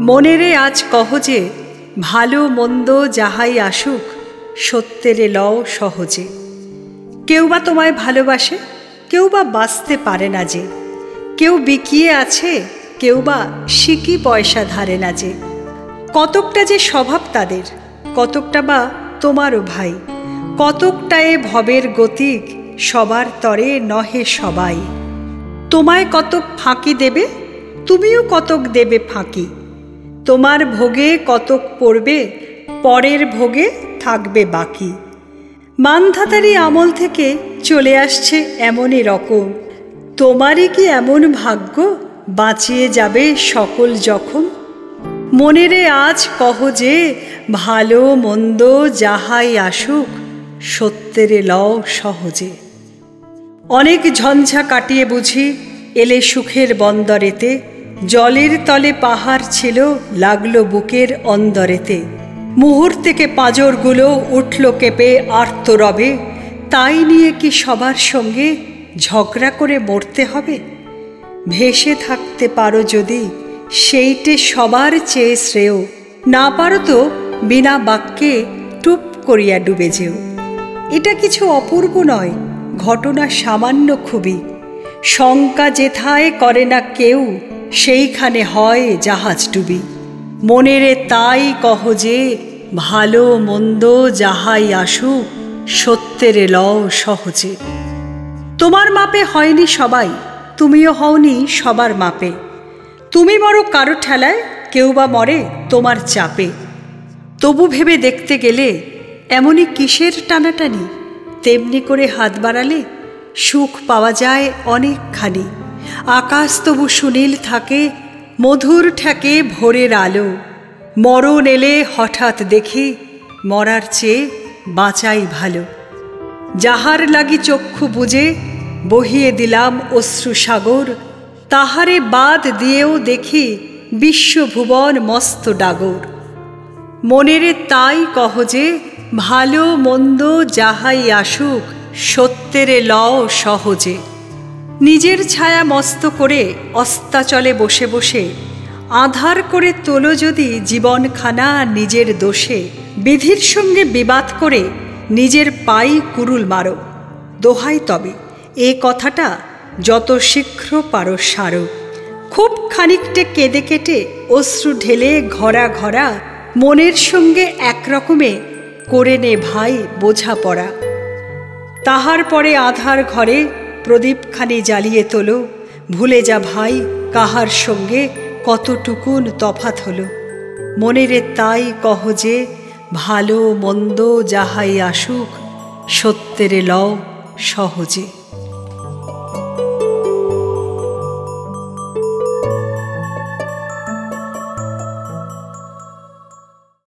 মনেরে আজ কহ যে ভালো মন্দ যাহাই আসুক সত্যেরে লও সহজে। কেউ বা তোমায় ভালোবাসে, কেউ বা বাঁচতে পারে না যে, কেউ বিকিয়ে আছে, কেউ বা সিকি পয়সা ধারে না যে। কতকটা যে স্বভাব তাদের, কতকটা বা তোমারও ভাই, কতকটা এ ভবের গতিক সবার তরে নহে সবাই। তোমায় কতক ফাঁকি দেবে, তুমিও কতক দেবে ফাঁকি। তোমার ভোগে কতক পড়বে, পরের ভোগে থাকবে বাকি। মানধাতারি আমল থেকে চলে আসছে এমনই রকম, তোমারই কি এমন ভাগ্য বাঁচিয়ে যাবে সকল জখম। মনেরে আজ কহ যে ভালো মন্দ যাহাই আসুক সত্যেরে লও সহজে। অনেক ঝঞ্ঝা কাটিয়ে বুঝি এলে সুখের বন্দরেতে, জলের তলে পাহাড় ছিল লাগলো বুকের অন্দরেতে। মুহূর্তেকে পাঁজরগুলো উঠল কেঁপে আর্তরবে, তাই নিয়ে কি সবার সঙ্গে ঝগড়া করে মরতে হবে? ভেসে থাকতে পারো যদি সেইটে সবার চেয়ে শ্রেয়, না পারো তো বিনা বাক্যে টুপ করিয়া ডুবে যেও। এটা কিছু অপূর্ব নয়, ঘটনা সামান্য খুবই। শঙ্কা যেথায় করে না কেউ, সেইখানে হয় জাহাজ ডুবি। মনেরে তাই কহ যে ভালো মন্দ যাহাই আসুক সত্যেরে লও সহজে। তোমার মাপে হয়নি সবাই, তুমিও হওনি সবার মাপে। তুমি মরো কারো ঠেলায়, কেউ বা মরে তোমার চাপে। তবু ভেবে দেখতে গেলে এমনই কিসের টানাটানি, তেমনি করে হাত বাড়ালে সুখ পাওয়া যায় অনেকখানি। আকাশ তবু সুনীল থাকে, মধুর ঠেকে ভোরের আলো। মরণ এলে হঠাৎ দেখি মরার চেয়ে বাঁচাই ভালো। যাহার লাগি চক্ষু বুজে বহিয়ে দিলাম অশ্রু সাগর, তাহারে বাদ দিয়েও দেখি বিশ্বভুবন মস্ত ডাগর। মনেরে তাই কহ যে ভালো মন্দ যাহাই আসুক সত্যেরে লও সহজে। নিজের ছায়া মস্ত করে অস্তাচলে বসে বসে আধার করে তোলো যদি জীবনখানা নিজের দোষে। বিধির সঙ্গে বিবাদ করে নিজের পাই কুরুল মারো, দোহাই তবে এ কথাটা যত শীঘ্র পারো সারো। খুব খানিকটে কেঁদে কেটে অশ্রু ঢেলে ঘরা ঘরা মনের সঙ্গে একরকমে করে নে ভাই বোঝাপড়া। তাহার পরে আধার ঘরে প্রদীপখানি জ্বালিয়ে তোলো, ভুলে যা ভাই কাহার সঙ্গে কতটুকুন তফাৎ হলো। মনেরে তাই কহ যে ভালো মন্দ যাহাই আসুক সত্যেরে লও সহজে।